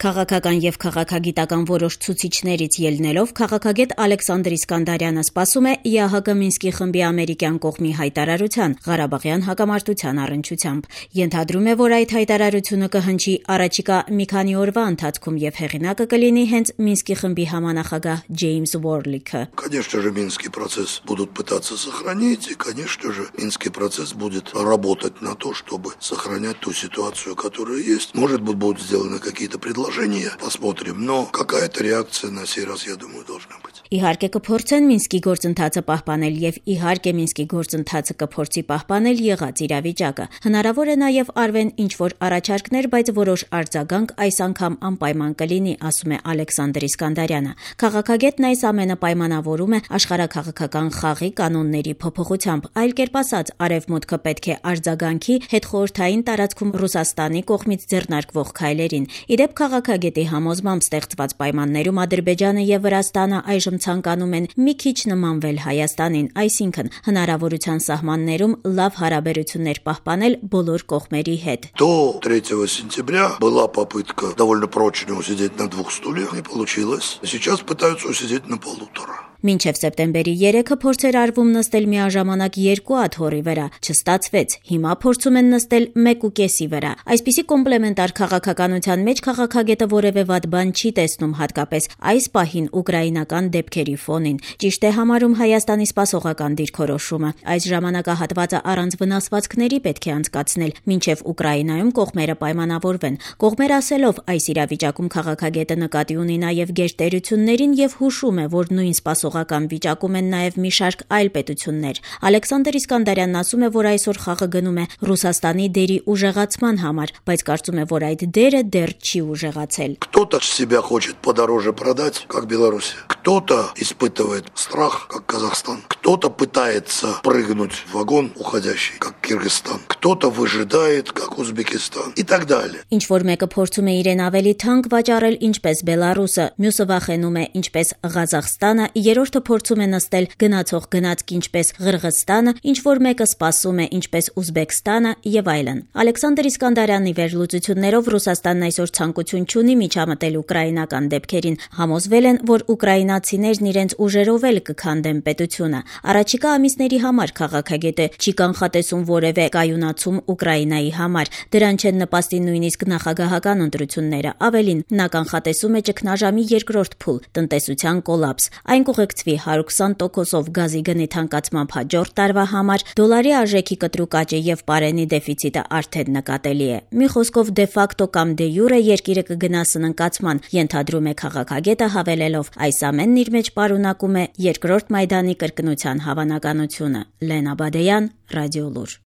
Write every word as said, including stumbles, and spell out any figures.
Քաղաքական եւ քաղաքագիտական որոշ ցուցիչներից ելնելով քաղաքագետ Ալեքսանդր Իսկանդարյանը սպասում է ԵԱՀԿ Մինսկի խմբի ամերիկյան կողմի հայտարարության Ղարաբաղյան հակամարտության առնչությամբ։ Ենթադրում է, որ այդ հայտարարությունը կհնչի առաջիկա մի քանի օրվա ընթացքում եւ հեղինակը կլինի հենց Մինսկի խմբի համանախագահ Ջեյմս Ուորլիքը։ Конечно же, Минский процесс будут пытаться сохранить, и, конечно же, Минский процесс будет работать на то, чтобы сохранять ту ситуацию, которая есть. Может быть, будут сделаны какие-то предложения. Посмотрим, но какая-то реакция на сей раз, я думаю, должна быть. Իհարկե կփորձեն Մինսկի գործընթացը պահպանել եւ իհարկե Մինսկի գործընթացը կփորձի պահպանել եղած իրավիճակը։ Հնարավոր է նաեւ արվեն ինչ-որ առաջարկներ, բայց որոշ արձագանք այս անգամ անպայման կլինի, ասում է Ալեքսանդր Իսկանդարյանը։ Քաղաքագետն այս ամենը պայմանավորում է աշխարհաքաղաքական խաղի կանոնների փոփոխությամբ, այլ կերպ ասած, Արևմուտքը պետք է արձագանքի հետխորհրդային տարածքում Ռուսաստանի կողմից ձեռնարկվող քայլերին։ Իդեպ քաղաքագետի համոզմամբ ստեղծված պայմաններում Ադրբեջանը եւ Վրաստանը այժմ ցանկանում են մի քիչ նմանվել Հայաստանին, այսինքն հնարավորության սահմաններում լավ հարաբերություններ պահպանել բոլոր կողմերի հետ։ До третьего сентября была попытка довольно прочно усидеть на двух стульях, не получилось. Сейчас пытаются усидеть на полутора. Մինչև սեպտեմբերի երեքը փորձեր արվում նստել միաժամանակ երկու աթոռի վրա, չստացվեց։ Հիմա փորձում են նստել մեկ ու կեսի վրա։ Այսպիսի կոմպլեմենտար քաղաքականության մեջ քաղաքագետը որևէ վատ բան չի տեսնում, հատկապես այս պահին ուկրաինական դեպքերի ֆոնին։ Ճիշտ է համարում Հայաստանի սպասողական դիրքորոշումը։ Այս ժամանակահատվածը առանց վնասվածքների պետք է անցկացնել, մինչև Ուկրաինայում կողմերը պայմանավորվեն։ Կողմեր ասելով, այս իրավիճակում քաղաքագետը նկատի ունի նաև գերտերություններին եւ հուշում է, որ նույն սպասողական վիճակում են նաև մի շարք այլ պետություններ։ Ալեքսանդր Իսկանդարյանն ասում է, որ այսօր խաղը գնում է Ռուսաստանի դերի ուժեղացման համար, բայց կարծում է, որ այդ դերը դեռ չի ուժեղացել։ Кто-то себя хочет подороже продать, как Беларусь. Кто-то испытывает страх, как Казахстан. Кто-то пытается прыгнуть в вагон уходящий, как Кыргызстан. Кто-то выжидает, как Узбекистан и так далее. Ինչ որ մեկը փորձում է իրեն ավելի թանկ վաճառել, ինչպես Բելարուսը, մյուսը վախենում է, ինչպես Ղազախստանը, երրորդը փորձում է նստել գնացող գնացք, ինչպես Ղրղստանը, ինչ որ մեկը սպասում է, ինչպես Ուզբեկստանը եւ այլն։ Ալեքսանդր Իսկանդարյանի վերլուծություններով Ռուսաստանն այսօր ցանկություն չունի միջամտել ուկրաինական դեպքերին, համոզվել են, որ ուկրաինացիներն իրենց ուժերով էլ կքանդեն պետությունը։ Առաջիկա ամիսների համար քաղաքագետը չի կանխատեսում որևէ կայունացում Ուկրաինայի համար, դրան չեն նպաստի նույնիսկ նախագահական ընտրությունները, ավելին նա կանխատեսում է ճգնաժամի երկրորդ փուլ, տնտեսության կոլապս, այն կուղեկցվի հարյուր քսան տոկոսով գազի գնի թանկացմամբ հաջորդ տարվա համար, դոլարի արժեքի կտրուկ աճը եւ պարենի դեֆիցիտը արդեն նկատելի է։ Մի խոսքով դե ֆակտո կամ դե յուրե երկիրը կգնա սննկացման, ենթադրում է քաղաքագետը, հավելելով, այս ամենն իր մեջ պարունակում է երկրորդ Մայդանի կրկնության հավանականությունը։ Լենա Բադեյան, Ռադիոլուր։